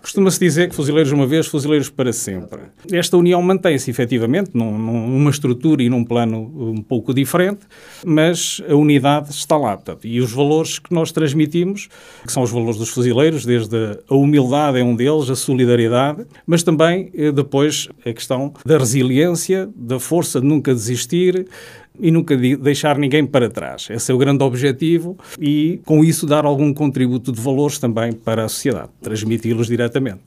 Costuma-se dizer que fuzileiros uma vez, fuzileiros para sempre. Esta união mantém-se efetivamente numa estrutura e num plano um pouco diferente, mas a unidade está lá. Portanto, e os valores que nós transmitimos, que são os valores dos fuzileiros, desde a humildade é um deles, a solidariedade, mas também depois a questão da resiliência, da força de nunca desistir, e nunca deixar ninguém para trás. Esse é o grande objetivo e, com isso, dar algum contributo de valores também para a sociedade, transmiti-los diretamente.